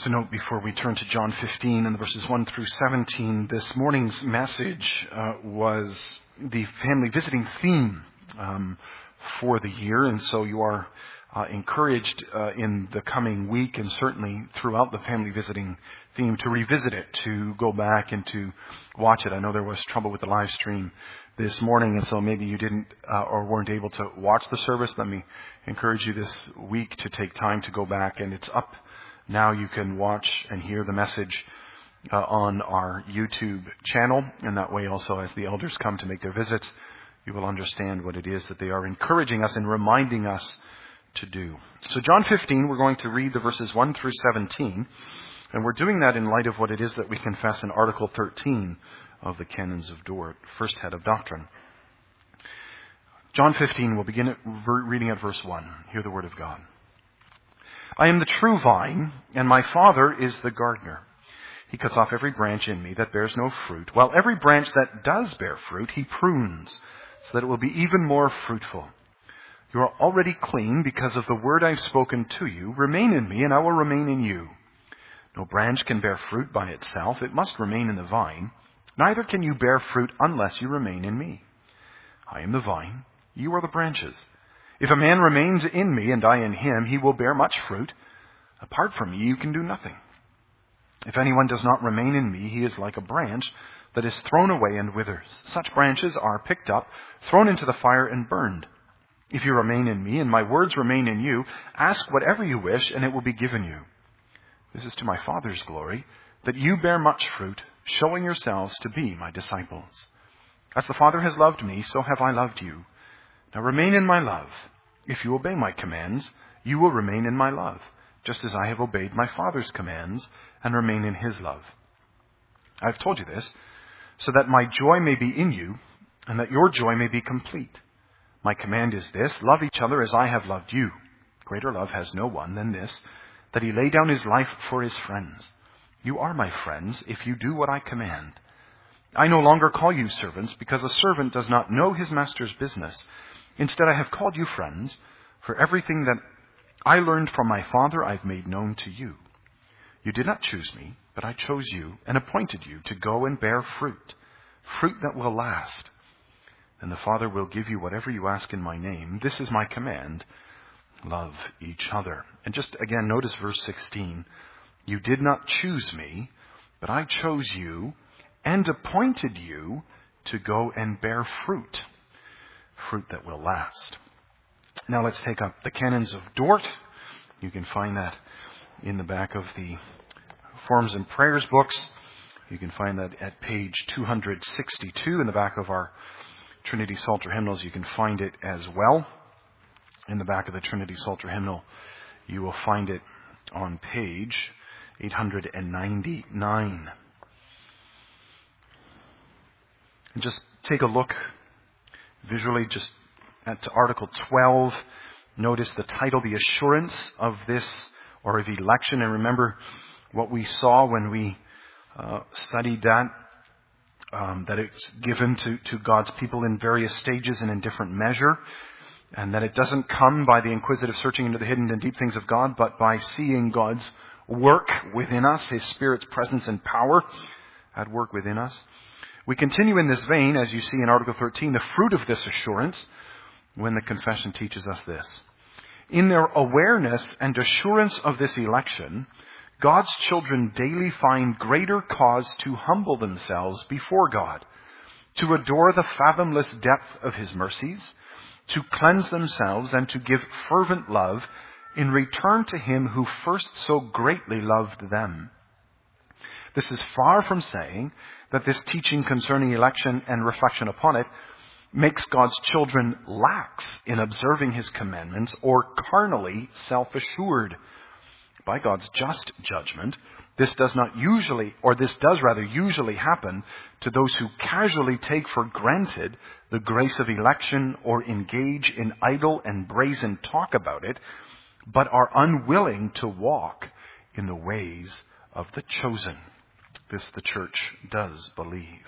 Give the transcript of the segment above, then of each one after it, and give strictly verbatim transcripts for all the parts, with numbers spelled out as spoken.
Just a note before we turn to John fifteen and verses one through seventeen. This morning's message uh, was the family visiting theme um, for the year, and so you are uh, encouraged uh, in the coming week and certainly throughout the family visiting theme to revisit it, to go back and to watch it. I know there was trouble with the live stream this morning, and so maybe you didn't uh, or weren't able to watch the service. Let me encourage you this week to take time to go back, and it's up now. You can watch and hear the message uh, on our YouTube channel, and that way also as the elders come to make their visits, you will understand what it is that they are encouraging us and reminding us to do. So John fifteen, we're going to read the verses one through seventeen, and we're doing that in light of what it is that we confess in Article thirteen of the Canons of Dort, first head of doctrine. John fifteen, we'll begin at reading at verse one. Hear the word of God. I am the true vine, and my Father is the gardener. He cuts off every branch in me that bears no fruit, while every branch that does bear fruit he prunes, so that it will be even more fruitful. You are already clean because of the word I've spoken to you. Remain in me, and I will remain in you. No branch can bear fruit by itself. It must remain in the vine. Neither can you bear fruit unless you remain in me. I am the vine. You are the branches. If a man remains in me and I in him, he will bear much fruit. Apart from me, you can do nothing. If anyone does not remain in me, he is like a branch that is thrown away and withers. Such branches are picked up, thrown into the fire, and burned. If you remain in me and my words remain in you, ask whatever you wish, and it will be given you. This is to my Father's glory, that you bear much fruit, showing yourselves to be my disciples. As the Father has loved me, so have I loved you. Now remain in my love. If you obey my commands, you will remain in my love, just as I have obeyed my Father's commands and remain in his love. I have told you this, so that my joy may be in you, and that your joy may be complete. My command is this: love each other as I have loved you. Greater love has no one than this, that he lay down his life for his friends. You are my friends if you do what I command. I no longer call you servants, because a servant does not know his master's business. Instead, I have called you friends, for everything that I learned from my Father I've made known to you. You did not choose me, but I chose you and appointed you to go and bear fruit, fruit that will last. And the Father will give you whatever you ask in my name. This is my command: love each other. And just again, notice verse sixteen. You did not choose me, but I chose you and appointed you to go and bear fruit, fruit that will last. Now let's take up the Canons of Dort. You can find that in the back of the Forms and Prayers books. You can find that at page two hundred sixty-two in the back of our Trinity Psalter hymnals. You can find it as well in the back of the Trinity Psalter hymnal. You will find it on page eight hundred ninety-nine. And just take a look visually just at Article twelve. Notice the title, The Assurance of This, or of Election. And remember what we saw when we uh, studied that, um, that it's given to, to God's people in various stages and in different measure. And that it doesn't come by the inquisitive searching into the hidden and deep things of God, but by seeing God's work within us, his Spirit's presence and power at work within us. We continue in this vein, as you see in Article thirteen, the fruit of this assurance, when the confession teaches us this. In their awareness and assurance of this election, God's children daily find greater cause to humble themselves before God, to adore the fathomless depth of his mercies, to cleanse themselves, and to give fervent love in return to him who first so greatly loved them. This is far from saying that this teaching concerning election and reflection upon it makes God's children lax in observing his commandments or carnally self-assured. By God's just judgment, this does not usually, or this does rather usually happen to those who casually take for granted the grace of election or engage in idle and brazen talk about it, but are unwilling to walk in the ways of the chosen. This the church does believe.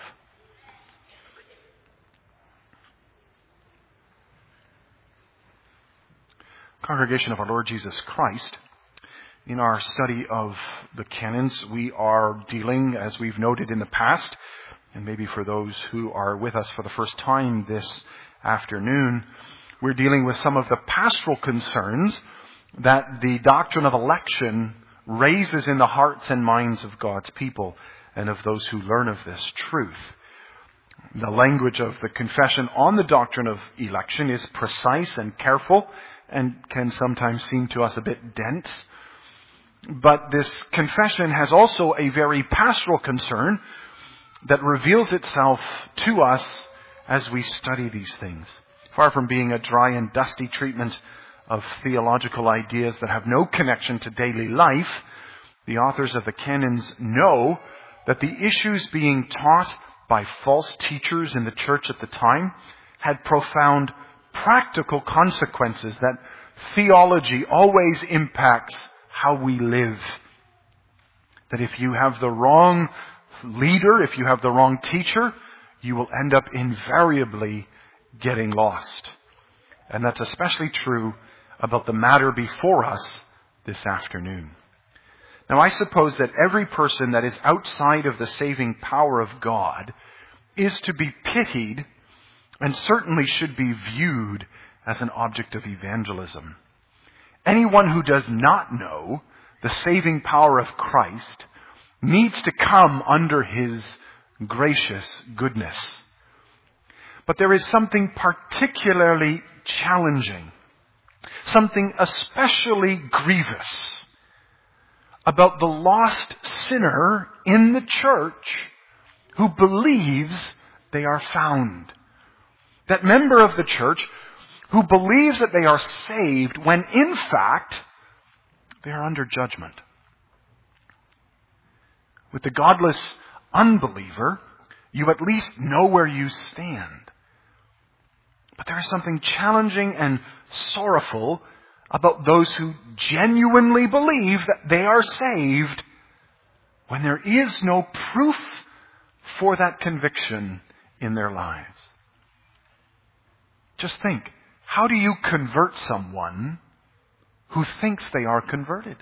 Congregation of our Lord Jesus Christ, In our study of the canons, we are dealing, as we've noted in the past, and maybe for those who are with us for the first time this afternoon, we're dealing with some of the pastoral concerns that the doctrine of election raises in the hearts and minds of God's people and of those who learn of this truth. The language of the confession on the doctrine of election is precise and careful and can sometimes seem to us a bit dense. But this confession has also a very pastoral concern that reveals itself to us as we study these things. Far from being a dry and dusty treatment of theological ideas that have no connection to daily life, the authors of the canons know that the issues being taught by false teachers in the church at the time had profound practical consequences, that theology always impacts how we live. That if you have the wrong leader, if you have the wrong teacher, you will end up invariably getting lost. And that's especially true about the matter before us this afternoon. Now, I suppose that every person that is outside of the saving power of God is to be pitied and certainly should be viewed as an object of evangelism. Anyone who does not know the saving power of Christ needs to come under His gracious goodness. But there is something particularly challenging, something especially grievous about the lost sinner in the church who believes they are found. That member of the church who believes that they are saved when in fact they are under judgment. With the godless unbeliever, you at least know where you stand. But there is something challenging and sorrowful about those who genuinely believe that they are saved when there is no proof for that conviction in their lives. Just think, how do you convert someone who thinks they are converted?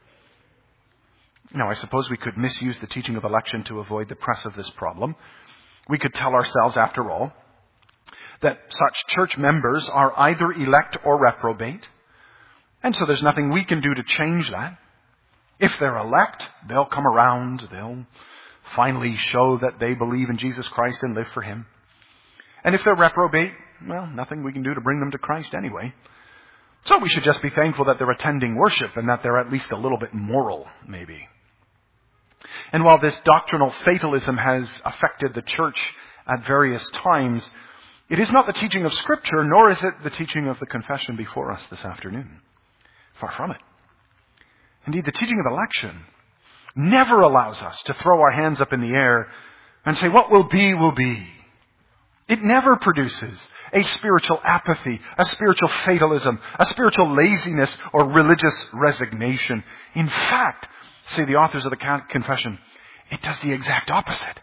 Now, I suppose we could misuse the teaching of election to avoid the press of this problem. We could tell ourselves, after all, that such church members are either elect or reprobate, and so there's nothing we can do to change that. If they're elect, they'll come around, they'll finally show that they believe in Jesus Christ and live for Him. And if they're reprobate, well, nothing we can do to bring them to Christ anyway. So we should just be thankful that they're attending worship and that they're at least a little bit moral, maybe. And while this doctrinal fatalism has affected the church at various times, it is not the teaching of Scripture, nor is it the teaching of the confession before us this afternoon. Far from it. Indeed, the teaching of election never allows us to throw our hands up in the air and say, what will be, will be. It never produces a spiritual apathy, a spiritual fatalism, a spiritual laziness or religious resignation. In fact, say the authors of the confession, it does the exact opposite.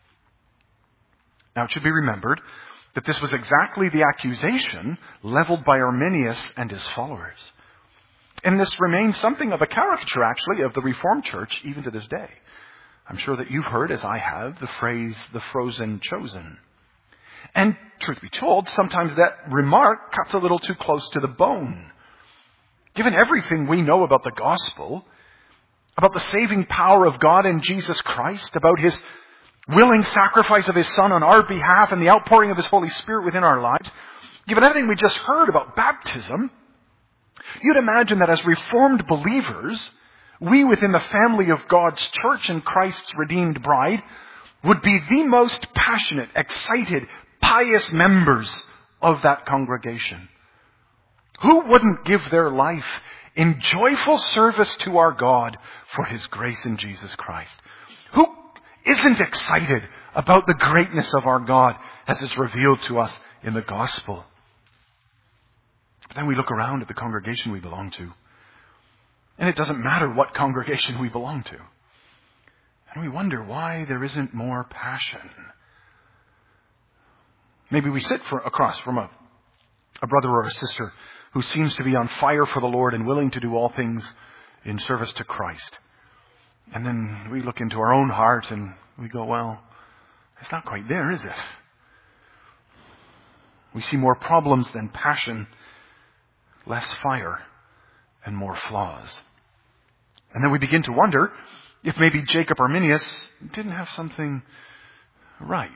Now, it should be remembered that this was exactly the accusation leveled by Arminius and his followers. And this remains something of a caricature, actually, of the Reformed Church even to this day. I'm sure that you've heard, as I have, the phrase, the frozen chosen. And truth be told, sometimes that remark cuts a little too close to the bone. Given everything we know about the gospel, about the saving power of God in Jesus Christ, about His willing sacrifice of His Son on our behalf and the outpouring of His Holy Spirit within our lives, given everything we just heard about baptism, you'd imagine that as Reformed believers, we within the family of God's church and Christ's redeemed bride would be the most passionate, excited, pious members of that congregation. Who wouldn't give their life in joyful service to our God for His grace in Jesus Christ? Who isn't excited about the greatness of our God as it's revealed to us in the gospel? But then we look around at the congregation we belong to, and it doesn't matter what congregation we belong to. And we wonder why there isn't more passion. Maybe we sit for, across from a, a brother or a sister who seems to be on fire for the Lord and willing to do all things in service to Christ. And then we look into our own heart and we go, well, it's not quite there, is it? We see more problems than passion, less fire, and more flaws. And then we begin to wonder if maybe Jacob Arminius didn't have something right.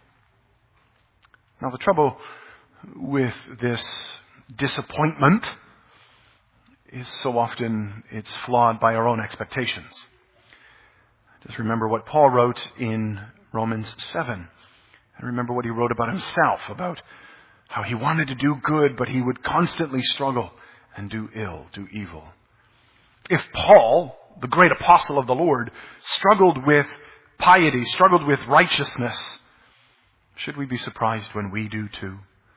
Now the trouble with this disappointment is so often it's flawed by our own expectations. Just remember what Paul wrote in Romans seven. And remember what he wrote about himself, about how he wanted to do good, but he would constantly struggle and do ill, do evil. If Paul, the great apostle of the Lord, struggled with piety, struggled with righteousness, should we be surprised when we do too?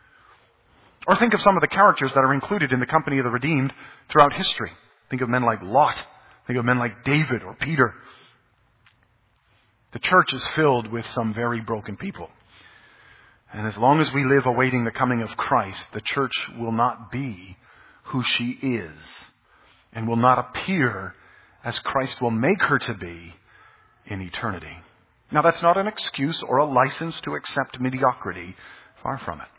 Or think of some of the characters that are included in the company of the redeemed throughout history. Think of men like Lot. Think of men like David or Peter. The church is filled with some very broken people. And as long as we live awaiting the coming of Christ, the church will not be who she is and will not appear as Christ will make her to be in eternity. Now, that's not an excuse or a license to accept mediocrity. Far from it.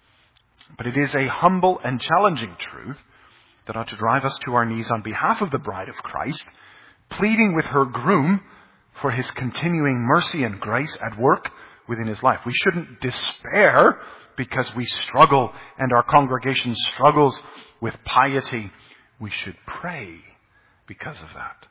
But it is a humble and challenging truth that ought to drive us to our knees on behalf of the bride of Christ, pleading with her groom for his continuing mercy and grace at work within his life. We shouldn't despair because we struggle and our congregation struggles with piety. We should pray because of that.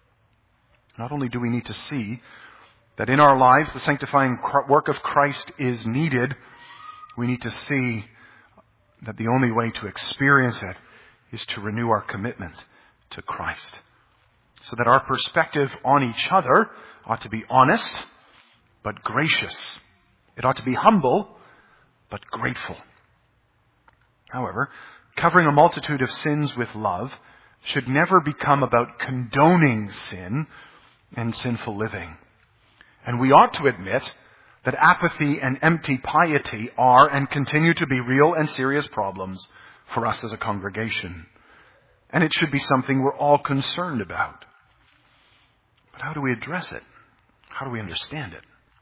Not only do we need to see that in our lives the sanctifying work of Christ is needed, we need to see that the only way to experience it is to renew our commitment to Christ. So that our perspective on each other ought to be honest, but gracious. It ought to be humble, but grateful. However, covering a multitude of sins with love should never become about condoning sin and sinful living. And we ought to admit that apathy and empty piety are and continue to be real and serious problems for us as a congregation. And it should be something we're all concerned about. But how do we address it? How do we understand it?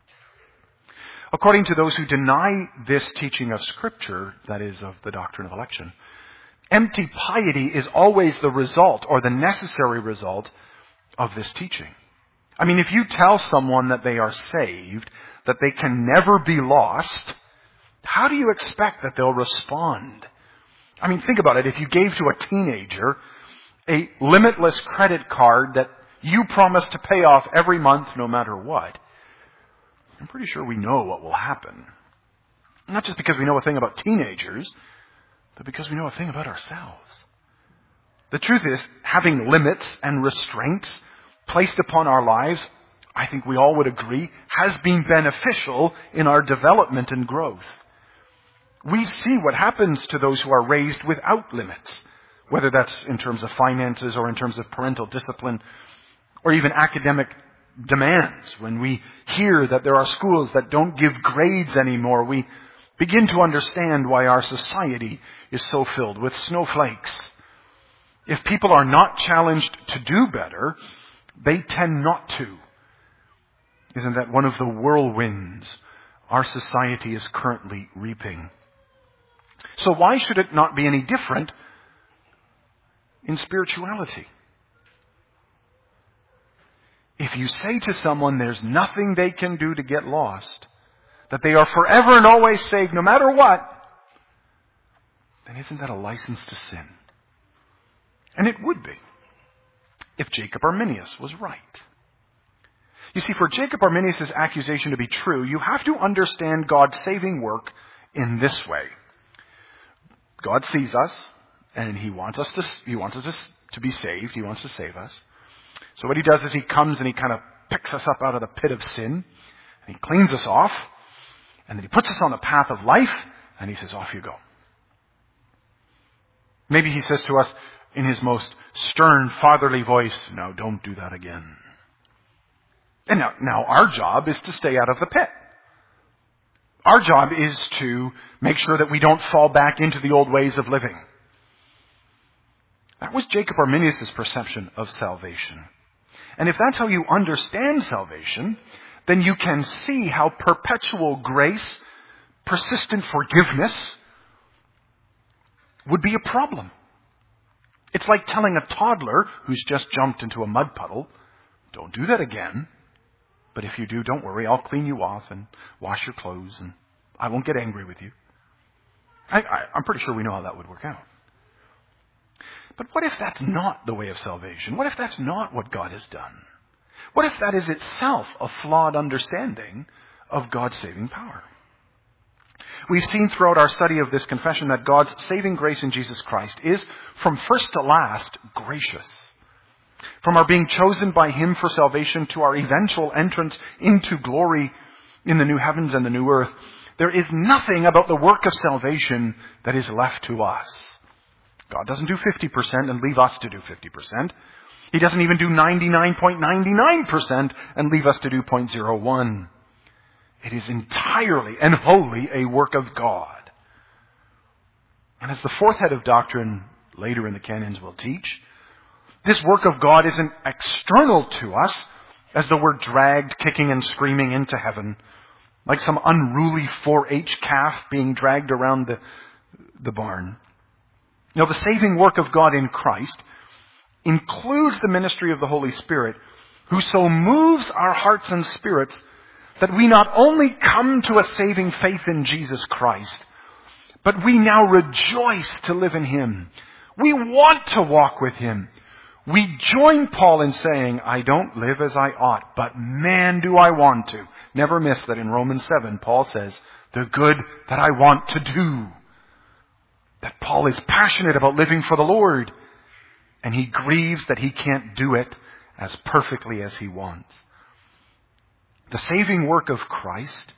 According to those who deny this teaching of Scripture, that is, of the doctrine of election, empty piety is always the result or the necessary result of this teaching. I mean, if you tell someone that they are saved, that they can never be lost, how do you expect that they'll respond? I mean, think about it. If you gave to a teenager a limitless credit card that you promise to pay off every month no matter what, I'm pretty sure we know what will happen. Not just because we know a thing about teenagers, but because we know a thing about ourselves. The truth is, having limits and restraints placed upon our lives, I think we all would agree, has been beneficial in our development and growth. We see what happens to those who are raised without limits, whether that's in terms of finances or in terms of parental discipline or even academic demands. When we hear that there are schools that don't give grades anymore, we begin to understand why our society is so filled with snowflakes. If people are not challenged to do better, they tend not to. Isn't that one of the whirlwinds our society is currently reaping? So why should it not be any different in spirituality? If you say to someone there's nothing they can do to get lost, that they are forever and always saved no matter what, then isn't that a license to sin? And it would be, if Jacob Arminius was right. You see, for Jacob Arminius' accusation to be true, you have to understand God's saving work in this way. God sees us, and He wants us to, He wants us to, to be saved. He wants to save us. So what He does is He comes and He kind of picks us up out of the pit of sin, and He cleans us off, and then He puts us on the path of life, and He says, off you go. Maybe He says to us in His most stern, fatherly voice, no, don't do that again. And now, now our job is to stay out of the pit. Our job is to make sure that we don't fall back into the old ways of living. That was Jacob Arminius' perception of salvation. And if that's how you understand salvation, then you can see how perpetual grace, persistent forgiveness, would be a problem. It's like telling a toddler who's just jumped into a mud puddle, don't do that again. But if you do, don't worry, I'll clean you off and wash your clothes and I won't get angry with you. I, I, I'm pretty sure we know how that would work out. But what if that's not the way of salvation? What if that's not what God has done? What if that is itself a flawed understanding of God's saving power? We've seen throughout our study of this confession that God's saving grace in Jesus Christ is, from first to last, gracious. From our being chosen by Him for salvation to our eventual entrance into glory in the new heavens and the new earth, there is nothing about the work of salvation that is left to us. God doesn't do fifty percent and leave us to do fifty percent. He doesn't even do ninety-nine point nine nine percent and leave us to do zero point zero one. It is entirely and wholly a work of God. And as the fourth head of doctrine later in the canons will teach, this work of God isn't external to us as though we're dragged kicking and screaming into heaven, like some unruly four H calf being dragged around the, the barn. You know, the saving work of God in Christ includes the ministry of the Holy Spirit, who so moves our hearts and spirits that we not only come to a saving faith in Jesus Christ, but we now rejoice to live in Him. We want to walk with Him. We join Paul in saying, I don't live as I ought, but man, do I want to. Never miss that in Romans seven, Paul says, the good that I want to do. That Paul is passionate about living for the Lord, and he grieves that he can't do it as perfectly as he wants. The saving work of Christ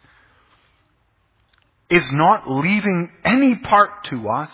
is not leaving any part to us,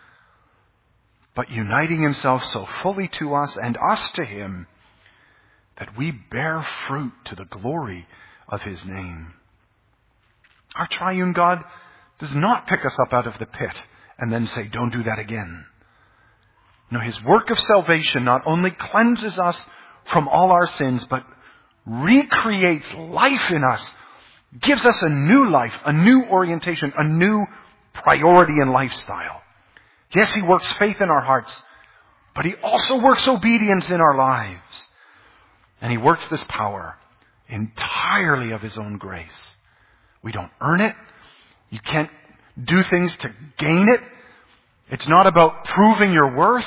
but uniting Himself so fully to us and us to Him that we bear fruit to the glory of His name. Our triune God does not pick us up out of the pit and then say, don't do that again. No, His work of salvation not only cleanses us from all our sins, but recreates life in us, gives us a new life, a new orientation, a new priority and lifestyle. Yes, He works faith in our hearts, but He also works obedience in our lives. And He works this power entirely of His own grace. We don't earn it. You can't do things to gain it. It's not about proving your worth.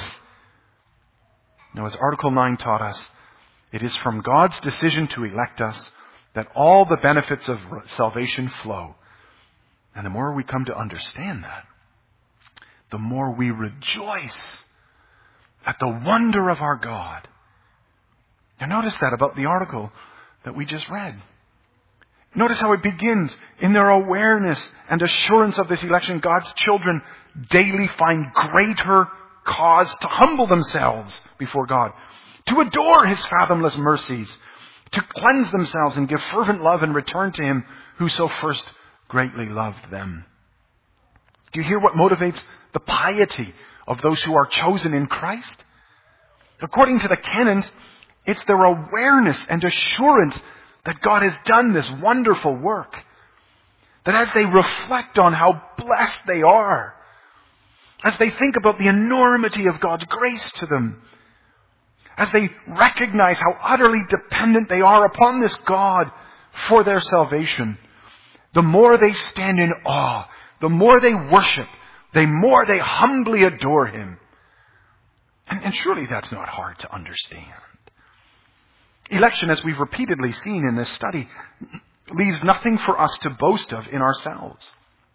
No, as Article nine taught us, it is from God's decision to elect us that all the benefits of salvation flow. And the more we come to understand that, the more we rejoice at the wonder of our God. Now notice that about the article that we just read. Notice how it begins. In their awareness and assurance of this election, God's children daily find greater cause to humble themselves before God, to adore His fathomless mercies, to cleanse themselves and give fervent love in return to Him who so first greatly loved them. Do you hear what motivates the piety of those who are chosen in Christ? According to the canons, it's their awareness and assurance that God has done this wonderful work. That as they reflect on how blessed they are, as they think about the enormity of God's grace to them, as they recognize how utterly dependent they are upon this God for their salvation, the more they stand in awe, the more they worship, the more they humbly adore Him. And, and surely that's not hard to understand. Election, as we've repeatedly seen in this study, leaves nothing for us to boast of in ourselves.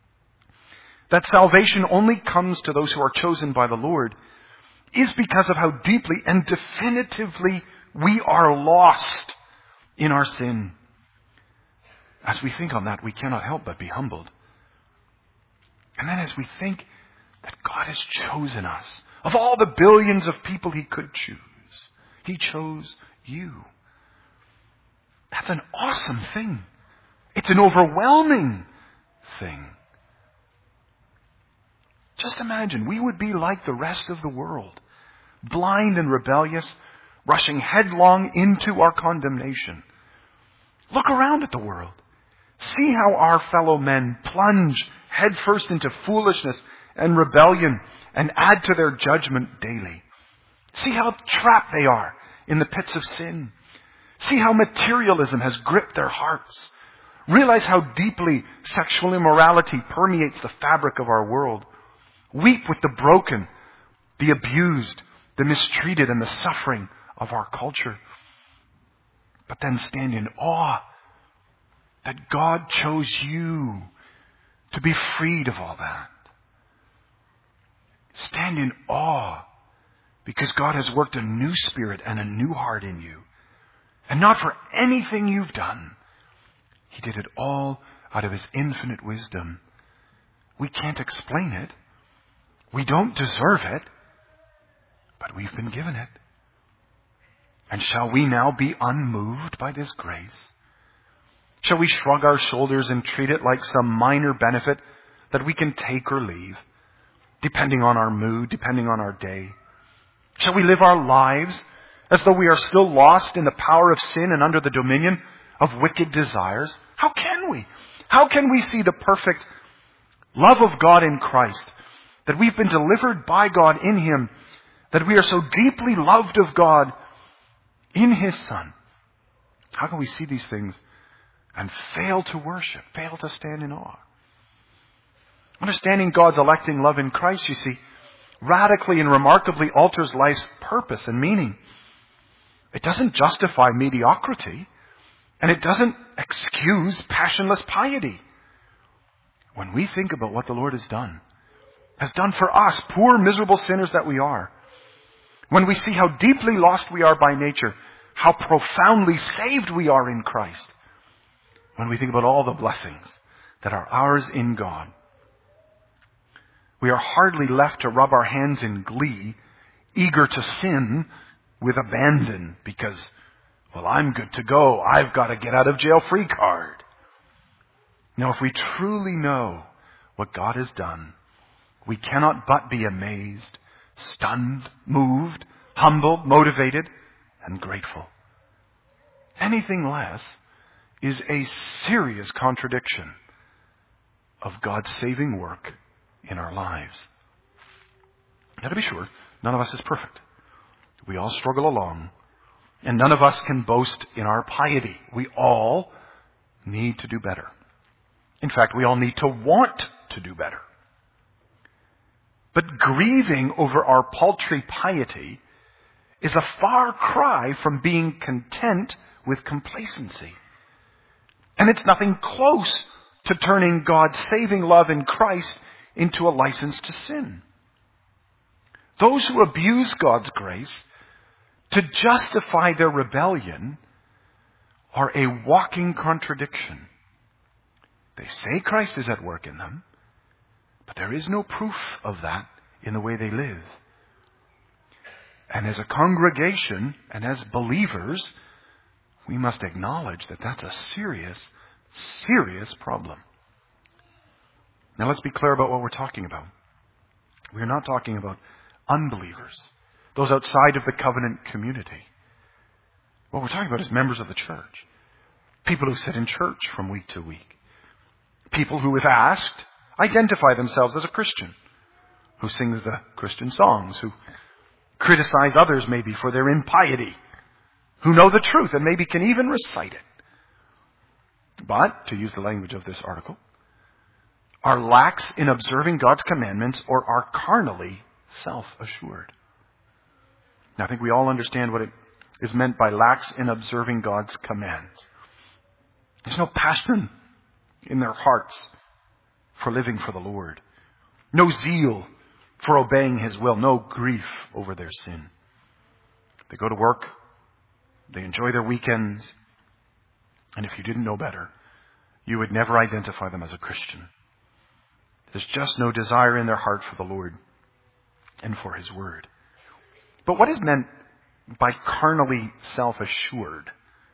That salvation only comes to those who are chosen by the Lord is because of how deeply and definitively we are lost in our sin. As we think on that, we cannot help but be humbled. And then as we think that God has chosen us, of all the billions of people He could choose, He chose you. That's an awesome thing. It's an overwhelming thing. Just imagine, we would be like the rest of the world. blind and rebellious, rushing headlong into our condemnation. Look around at the world. See how our fellow men plunge headfirst into foolishness and rebellion and add to their judgment daily. See how trapped they are in the pits of sin. See how materialism has gripped their hearts. Realize how deeply sexual immorality permeates the fabric of our world. Weep with the broken, the abused, the mistreated, and the suffering of our culture. But then stand in awe that God chose you to be freed of all that. Stand in awe because God has worked a new spirit and a new heart in you. And not for anything you've done. He did it all out of His infinite wisdom. We can't explain it. We don't deserve it. But we've been given it. And shall we now be unmoved by this grace? Shall we shrug our shoulders and treat it like some minor benefit that we can take or leave, depending on our mood, depending on our day? Shall we live our lives as though we are still lost in the power of sin and under the dominion of wicked desires? How can we? How can we see the perfect love of God in Christ, that we've been delivered by God in Him, that we are so deeply loved of God in His Son? How can we see these things and fail to worship, fail to stand in awe? Understanding God's electing love in Christ, you see, radically and remarkably alters life's purpose and meaning. It doesn't justify mediocrity, and it doesn't excuse passionless piety. When we think about what the Lord has done, has done for us, poor, miserable sinners that we are, when we see how deeply lost we are by nature, how profoundly saved we are in Christ, when we think about all the blessings that are ours in God, we are hardly left to rub our hands in glee, eager to sin with abandon because, well, I'm good to go. I've got a get out of jail free card. Now, if we truly know what God has done, we cannot but be amazed, stunned, moved, humbled, motivated, and grateful. Anything less is a serious contradiction of God's saving work in our lives. Now, to be sure, none of us is perfect. We all struggle along, and none of us can boast in our piety. We all need to do better. In fact, we all need to want to do better. But grieving over our paltry piety is a far cry from being content with complacency. And it's nothing close to turning God's saving love in Christ into a license to sin. Those who abuse God's grace to justify their rebellion are a walking contradiction. They say Christ is at work in them, but there is no proof of that in the way they live. And as a congregation and as believers, we must acknowledge that that's a serious, serious problem. Now let's be clear about what we're talking about. We're not talking about unbelievers, those outside of the covenant community. What we're talking about is members of the church. People who sit in church from week to week. People who, if asked, identify themselves as a Christian. Who sing the Christian songs. Who criticize others maybe for their impiety. Who know the truth and maybe can even recite it. But, to use the language of this article, are lax in observing God's commandments or are carnally self-assured. Now, I think we all understand what it is meant by lax in observing God's commands. There's no passion in their hearts for living for the Lord. No zeal for obeying His will. No grief over their sin. They go to work. They enjoy their weekends. And if you didn't know better, you would never identify them as a Christian. There's just no desire in their heart for the Lord and for His word. But what is meant by carnally self-assured?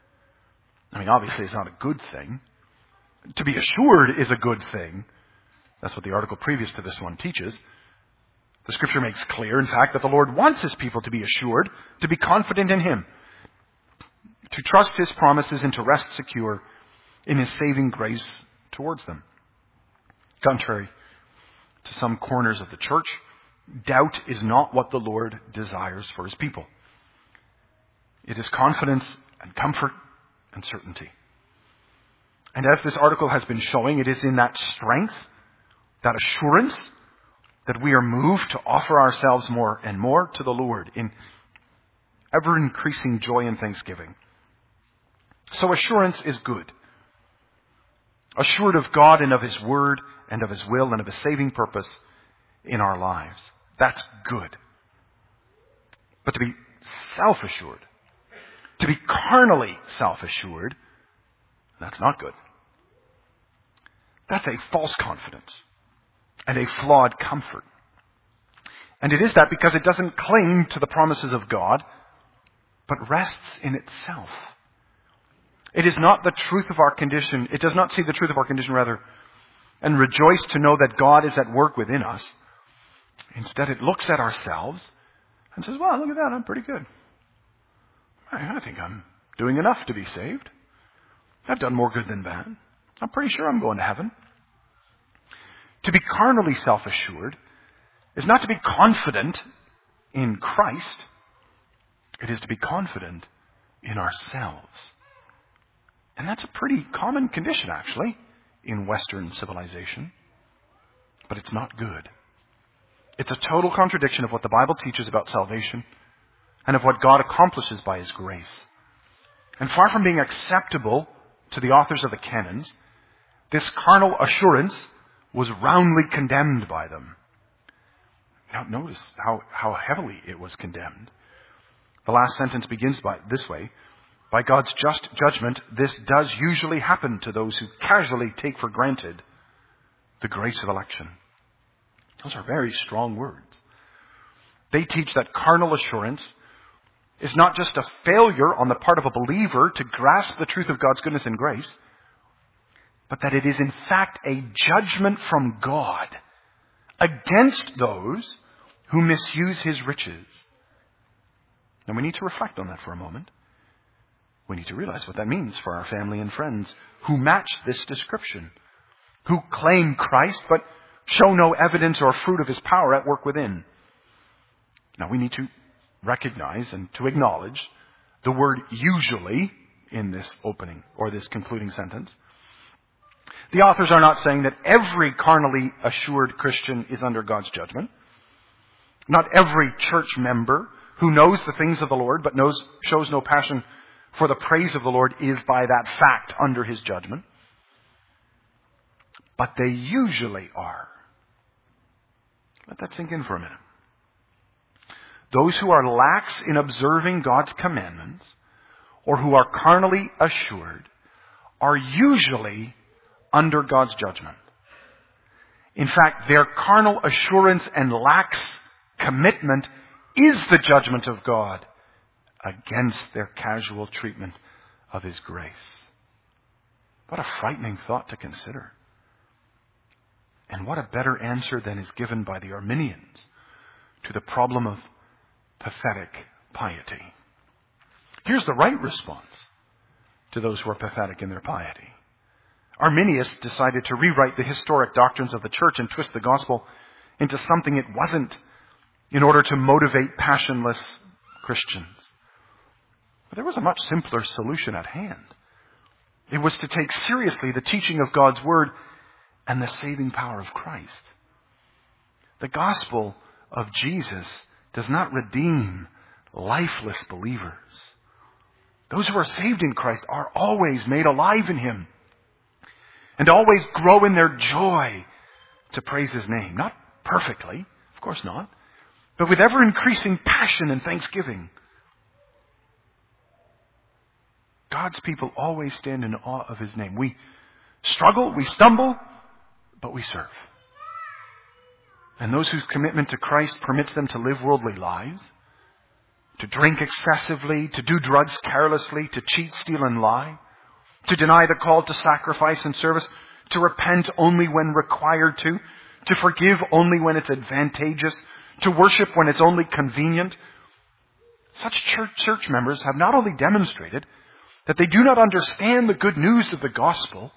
I mean, obviously it's not a good thing. To be assured is a good thing. That's what the article previous to this one teaches. The Scripture makes clear, in fact, that the Lord wants His people to be assured, to be confident in Him, to trust His promises and to rest secure in His saving grace towards them. Contrary to some corners of the church, doubt is not what the Lord desires for His people. It is confidence and comfort and certainty. And as this article has been showing, it is in that strength, that assurance, that we are moved to offer ourselves more and more to the Lord in ever-increasing joy and thanksgiving. So assurance is good. Assured of God and of His Word and of His will and of His saving purpose in our lives. That's good. But to be self-assured, to be carnally self-assured, that's not good. That's a false confidence and a flawed comfort. And it is that because it doesn't cling to the promises of God, but rests in itself. It is not the truth of our condition. It does not see the truth of our condition, rather, and rejoice to know that God is at work within us. Instead, it looks at ourselves and says, well, look at that, I'm pretty good. I, I think I'm doing enough to be saved. I've done more good than bad. I'm pretty sure I'm going to heaven. To be carnally self-assured is not to be confident in Christ. It is to be confident in ourselves. And that's a pretty common condition, actually, in Western civilization. But it's not good. It's a total contradiction of what the Bible teaches about salvation and of what God accomplishes by His grace. And far from being acceptable to the authors of the canons, this carnal assurance was roundly condemned by them. Now notice how, how heavily it was condemned. The last sentence begins by this way: by God's just judgment, this does usually happen to those who casually take for granted the grace of election. Those are very strong words. They teach that carnal assurance is not just a failure on the part of a believer to grasp the truth of God's goodness and grace, but that it is in fact a judgment from God against those who misuse His riches. Now we need to reflect on that for a moment. We need to realize what that means for our family and friends who match this description, who claim Christ but show no evidence or fruit of His power at work within. Now we need to recognize and to acknowledge the word usually in this opening or this concluding sentence. The authors are not saying that every carnally assured Christian is under God's judgment. Not every church member who knows the things of the Lord but knows, shows no passion for the praise of the Lord is by that fact under His judgment. But they usually are. Let that sink in for a minute. Those who are lax in observing God's commandments or who are carnally assured are usually under God's judgment. In fact, their carnal assurance and lax commitment is the judgment of God against their casual treatment of His grace. What a frightening thought to consider. And what a better answer than is given by the Arminians to the problem of pathetic piety. Here's the right response to those who are pathetic in their piety. Arminius decided to rewrite the historic doctrines of the church and twist the gospel into something it wasn't in order to motivate passionless Christians. But there was a much simpler solution at hand. It was to take seriously the teaching of God's Word and the saving power of Christ. The gospel of Jesus does not redeem lifeless believers. Those who are saved in Christ are always made alive in Him and always grow in their joy to praise His name. Not perfectly, of course not, but with ever-increasing passion and thanksgiving. God's people always stand in awe of His name. We struggle, we stumble, but we serve. And those whose commitment to Christ permits them to live worldly lives, to drink excessively, to do drugs carelessly, to cheat, steal, and lie, to deny the call to sacrifice and service, to repent only when required to, to forgive only when it's advantageous, to worship when it's only convenient. Such church, church members have not only demonstrated that they do not understand the good news of the gospel,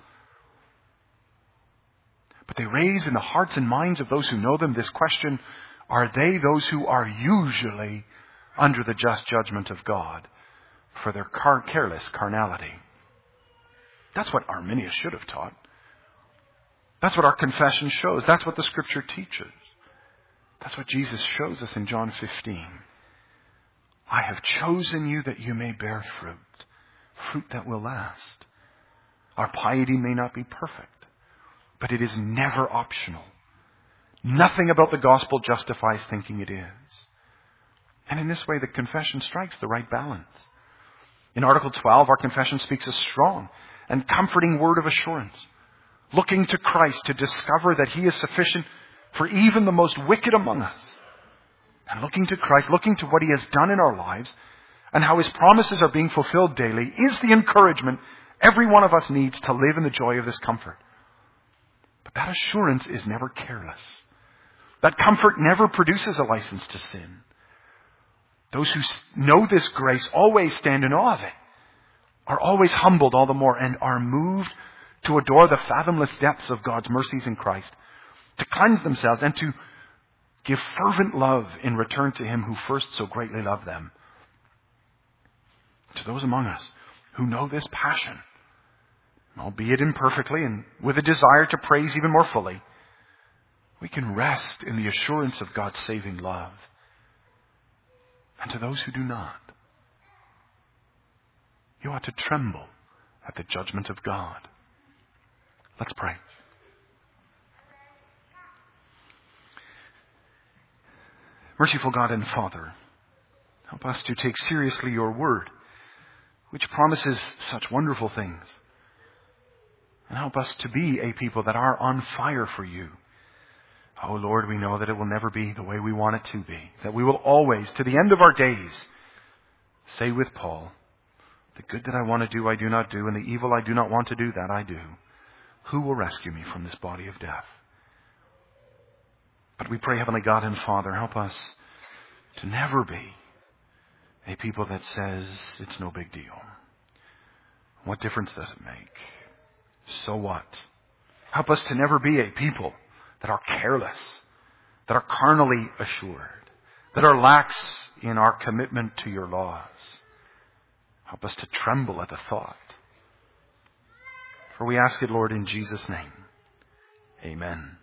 but they raise in the hearts and minds of those who know them this question: are they those who are usually under the just judgment of God for their car- careless carnality? That's what Arminius should have taught. That's what our confession shows. That's what the Scripture teaches. That's what Jesus shows us in John fifteen. I have chosen you that you may bear fruit, fruit that will last. Our piety may not be perfect, but it is never optional. Nothing about the gospel justifies thinking it is. And in this way, the confession strikes the right balance. In Article twelve, our confession speaks a strong and comforting word of assurance, looking to Christ to discover that He is sufficient for even the most wicked among us. And looking to Christ, looking to what He has done in our lives, and how His promises are being fulfilled daily, is the encouragement every one of us needs to live in the joy of this comfort. But that assurance is never careless. That comfort never produces a license to sin. Those who know this grace always stand in awe of it, are always humbled all the more, and are moved to adore the fathomless depths of God's mercies in Christ, to cleanse themselves and to give fervent love in return to Him who first so greatly loved them. To those among us who know this passion, albeit imperfectly and with a desire to praise even more fully, we can rest in the assurance of God's saving love. And to those who do not, you ought to tremble at the judgment of God. Let's pray. Merciful God and Father, help us to take seriously your word, which promises such wonderful things. And help us to be a people that are on fire for you. Oh Lord, we know that it will never be the way we want it to be. That we will always, to the end of our days, say with Paul, the good that I want to do, I do not do, and the evil I do not want to do, that I do. Who will rescue me from this body of death? But we pray, Heavenly God and Father, help us to never be a people that says it's no big deal. What difference does it make? So what? Help us to never be a people that are careless, that are carnally assured, that are lax in our commitment to your laws. Help us to tremble at the thought. For we ask it, Lord, in Jesus' name. Amen.